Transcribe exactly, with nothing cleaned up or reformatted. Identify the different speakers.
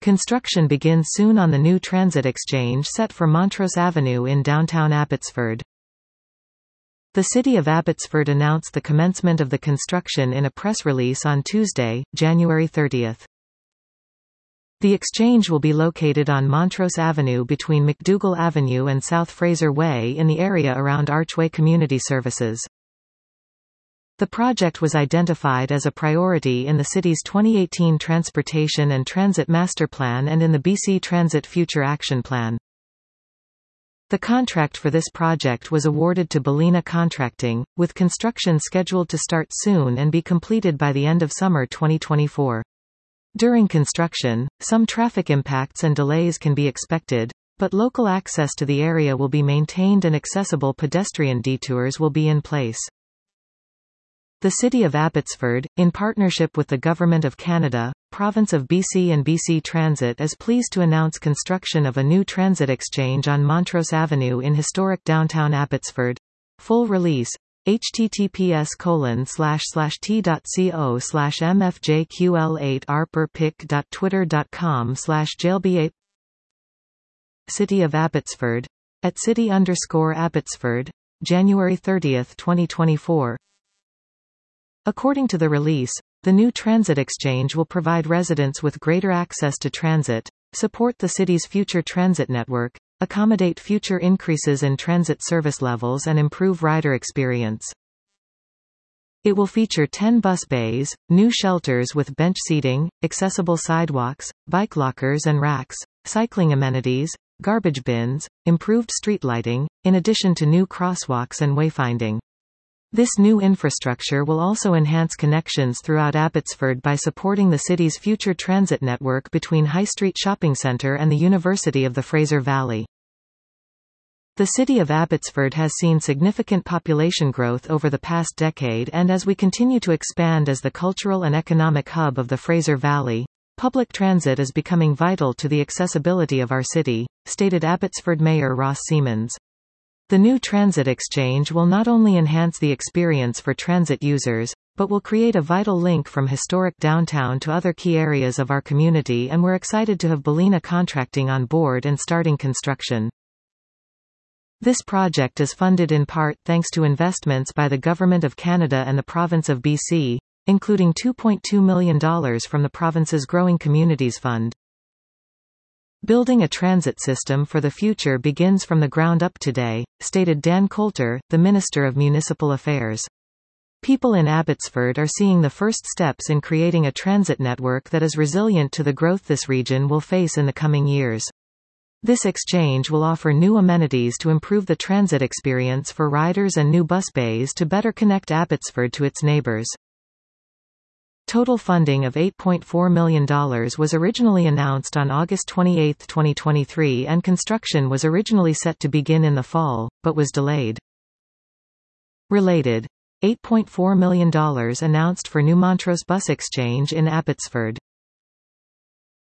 Speaker 1: Construction begins soon on the new transit exchange set for Montrose Avenue in downtown Abbotsford. The City of Abbotsford announced the commencement of the construction in a press release on Tuesday, January thirtieth. The exchange will be located on Montrose Avenue between McDougall Avenue and South Fraser Way in the area around Archway Community Services. The project was identified as a priority in the city's twenty eighteen Transportation and Transit Master Plan and in the B C Transit Future Action Plan. The contract for this project was awarded to Bellina Contracting, with construction scheduled to start soon and be completed by the end of summer twenty twenty-four. During construction, some traffic impacts and delays can be expected, but local access to the area will be maintained and accessible pedestrian detours will be in place. The City of Abbotsford, in partnership with the Government of Canada, Province of B C and B C Transit, is pleased to announce construction of a new transit exchange on Montrose Avenue in historic downtown Abbotsford. Full release: https colon slash slash t.co slash mfjql8arperpic.twitter.com slash jailba. City of Abbotsford. At city underscore Abbotsford. January thirtieth twenty twenty-four. According to the release, the new transit exchange will provide residents with greater access to transit, support the city's future transit network, accommodate future increases in transit service levels and improve rider experience. It will feature ten bus bays, new shelters with bench seating, accessible sidewalks, bike lockers and racks, cycling amenities, garbage bins, improved street lighting, in addition to new crosswalks and wayfinding. This new infrastructure will also enhance connections throughout Abbotsford by supporting the city's future transit network between High Street Shopping Centre and the University of the Fraser Valley. The City of Abbotsford has seen significant population growth over the past decade, and as we continue to expand as the cultural and economic hub of the Fraser Valley, public transit is becoming vital to the accessibility of our city, stated Abbotsford Mayor Ross Siemens. The new transit exchange will not only enhance the experience for transit users, but will create a vital link from historic downtown to other key areas of our community, and we're excited to have Bellina Contracting on board and starting construction. This project is funded in part thanks to investments by the Government of Canada and the Province of B C, including two point two million dollars from the province's Growing Communities Fund. Building a transit system for the future begins from the ground up today, stated Dan Coulter, the Minister of Municipal Affairs. People in Abbotsford are seeing the first steps in creating a transit network that is resilient to the growth this region will face in the coming years. This exchange will offer new amenities to improve the transit experience for riders and new bus bays to better connect Abbotsford to its neighbours. Total funding of eight point four million dollars was originally announced on August twenty-eighth twenty twenty-three, and construction was originally set to begin in the fall, but was delayed. Related. eight point four million dollars announced for new Montrose Bus Exchange in Abbotsford.